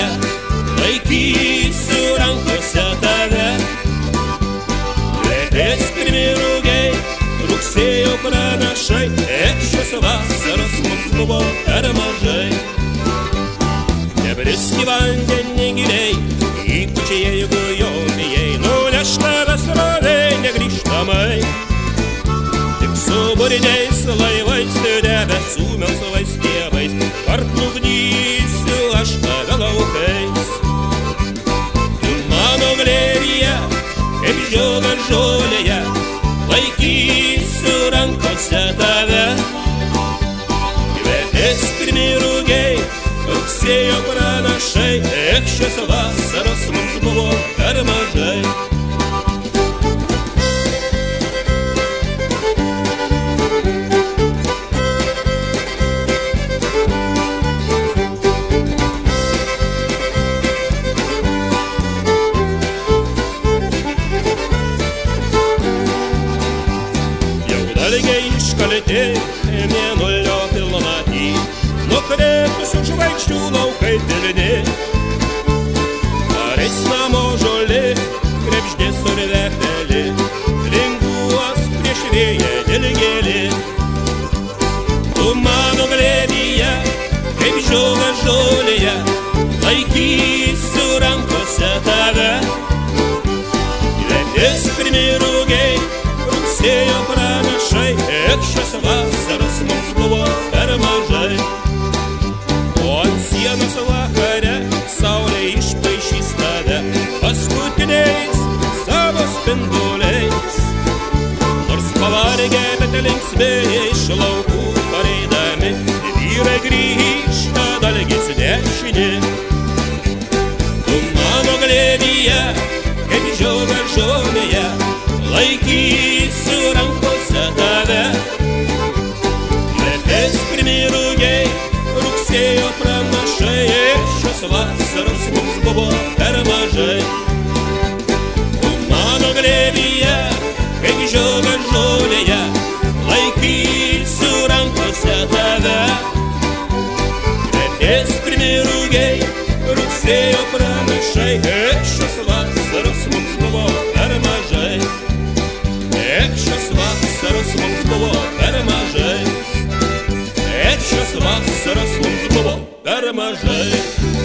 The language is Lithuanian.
laikysiu rankose tave. Kvepės pirmi rugiai, rugsėjo pranašai, šios vasaros mums buvo per mažai. Nebriski vandenį giliai, ypač jeigu jo bijai, nuneš tave srovė negrįžtamai. Tik su buriniais laivais, debesų melsvais stiebais, parplukdysiu aš tave laukais. Tu mano glėbyje, kaip žiogas žolėje, laikysiu rankose tave. Kvepės pirmi rugiai, rugsėjo pranašai, šios vasaros mums buvo per mažai. Dalgiai iškalti, mėnulio pilnaty, nukrepusių žvaigždžių laukai pilni. Pareis namo žolė, krebždės urve peli, linguos prieš vėją dilgėlį. Tu mano glėbyje, kaip žiogas žolėje, laikysiu rankose tave. Kvepės pirmi rugiai, rugsėjo pranašai, šios vasaros mums buvo per mažai. O ant sienos vakare saulė išpaišys tave paskutiniais savo spinduliais. Nors pavargę, bet linksmi iš laukų pareidami, vyrai grįžta dalgis dešinė. Tu mano glėbyje, kaip žiogas žolėje, laikysiu rankose tave. Kvepės pirmi rugiai, rugsėjo pranašai, šios vasaros mums buvo per mažai. Tu mano glėbyje, kaip žiogas žolėje, laikysiu rankose tave. Kvepės pirmi rugiai, rugsėjo pranašai, šios vasaros mums buvo per mažai. Šios vasaros mums buvo per mažai. Šios vasaros mums buvo per mažai.